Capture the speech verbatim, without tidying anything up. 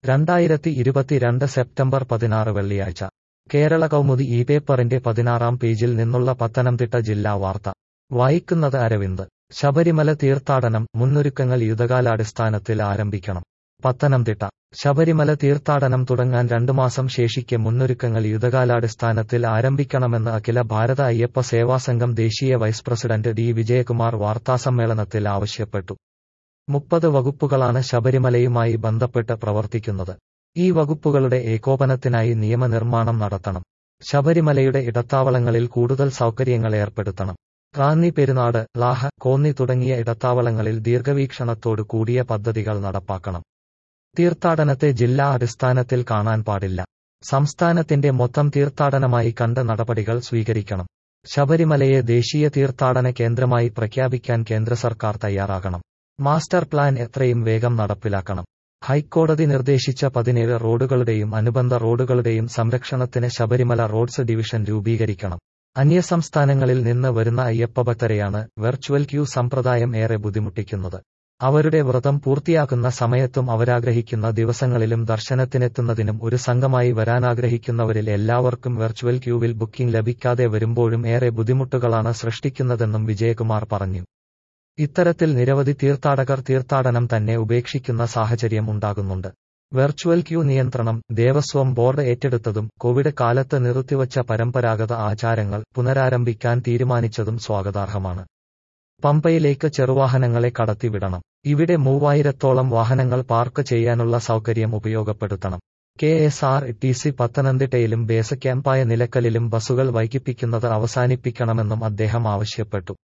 രണ്ടായിരത്തി ഇരുപത്തിരണ്ട് സെപ്റ്റംബർ പതിനാറ് വെള്ളിയാഴ്ച കേരള കൗമുദി ഈ പേപ്പറിന്റെ പതിനാറാം പേജിൽ നിന്നുള്ള പത്തനംതിട്ട ജില്ലാ വാർത്ത വായിക്കുന്നത് അരവിന്ദ്. ശബരിമല തീർത്ഥാടനം മുന്നൊരുക്കങ്ങൾ യുദ്ധകാലാടിസ്ഥാനത്തിൽ ആരംഭിക്കണം. പത്തനംതിട്ട ശബരിമല തീർത്ഥാടനം തുടങ്ങാൻ രണ്ടു മാസം ശേഷിക്കെ മുന്നൊരുക്കങ്ങൾ യുദ്ധകാലാടിസ്ഥാനത്തിൽ ആരംഭിക്കണമെന്ന് അഖില ഭാരത അയ്യപ്പ സേവാസംഘം ദേശീയ വൈസ് പ്രസിഡന്റ് ഡി വിജയകുമാർ വാർത്താസമ്മേളനത്തിൽ ആവശ്യപ്പെട്ടു. മുപ്പത് വകുപ്പുകളാണ് ശബരിമലയുമായി ബന്ധപ്പെട്ട് പ്രവർത്തിക്കുന്നത്. ഈ വകുപ്പുകളുടെ ഏകോപനത്തിനായി നിയമനിർമ്മാണം നടത്തണം. ശബരിമലയുടെ ഇടത്താവളങ്ങളിൽ കൂടുതൽ സൗകര്യങ്ങൾ ഏർപ്പെടുത്തണം. റാന്നി, പെരുനാട്, ലാഹ, കോന്നി തുടങ്ങിയ ഇടത്താവളങ്ങളിൽ ദീർഘവീക്ഷണത്തോടു കൂടിയ പദ്ധതികൾ നടപ്പാക്കണം. തീർത്ഥാടനത്തെ ജില്ലാ അടിസ്ഥാനത്തിൽ കാണാൻ പാടില്ല. സംസ്ഥാനത്തിന്റെ മൊത്തം തീർത്ഥാടനമായി കണ്ട് നടപടികൾ സ്വീകരിക്കണം. ശബരിമലയെ ദേശീയ തീർത്ഥാടന കേന്ദ്രമായി പ്രഖ്യാപിക്കാൻ കേന്ദ്ര സർക്കാർ തയ്യാറാകണം. മാസ്റ്റർ പ്ലാൻ എത്രയും വേഗം നടപ്പിലാക്കണം. ഹൈക്കോടതി നിർദ്ദേശിച്ച പതിനേഴ് റോഡുകളുടെയും അനുബന്ധ റോഡുകളുടെയും സംരക്ഷണത്തിന് ശബരിമല റോഡ്സ് ഡിവിഷൻ രൂപീകരിക്കണം. അന്യസംസ്ഥാനങ്ങളിൽ നിന്ന് വരുന്ന അയ്യപ്പഭക്തരെയാണ് വെർച്വൽ ക്യൂ സമ്പ്രദായം ഏറെ ബുദ്ധിമുട്ടിക്കുന്നത്. അവരുടെ വ്രതം പൂർത്തിയാക്കുന്ന സമയത്തും അവരാഗ്രഹിക്കുന്ന ദിവസങ്ങളിലും ദർശനത്തിനെത്തുന്നതിനും ഒരു സംഘമായി വരാനാഗ്രഹിക്കുന്നവരിൽ എല്ലാവർക്കും വെർച്വൽ ക്യൂവിൽ ബുക്കിംഗ് ലഭിക്കാതെ വരുമ്പോഴും ഏറെ ബുദ്ധിമുട്ടുകളാണ് സൃഷ്ടിക്കുന്നതെന്നും വിജയകുമാർ പറഞ്ഞു. ഇത്തരത്തിൽ നിരവധി തീർത്ഥാടകർ തീർത്ഥാടനം തന്നെ ഉപേക്ഷിക്കുന്ന സാഹചര്യം ഉണ്ടാകുന്നുണ്ട്. വെർച്വൽ ക്യൂ നിയന്ത്രണം ദേവസ്വം ബോർഡ് ഏറ്റെടുത്തതും കോവിഡ് കാലത്ത് നിർത്തിവച്ച പരമ്പരാഗത ആചാരങ്ങൾ പുനരാരംഭിക്കാൻ തീരുമാനിച്ചതും സ്വാഗതാർഹമാണ്. പമ്പയിലേക്ക് ചെറുവാഹനങ്ങളെ കടത്തിവിടണം. ഇവിടെ മൂവായിരത്തോളം വാഹനങ്ങൾ പാർക്ക് ചെയ്യാനുള്ള സൗകര്യം ഉപയോഗപ്പെടുത്തണം. K S R T C പത്തനംതിട്ടയിലും ബേസ് ക്യാമ്പായ നിലക്കലിലും ബസുകൾ വൈകിപ്പിക്കുന്നത് അവസാനിപ്പിക്കണമെന്നും അദ്ദേഹം ആവശ്യപ്പെട്ടു.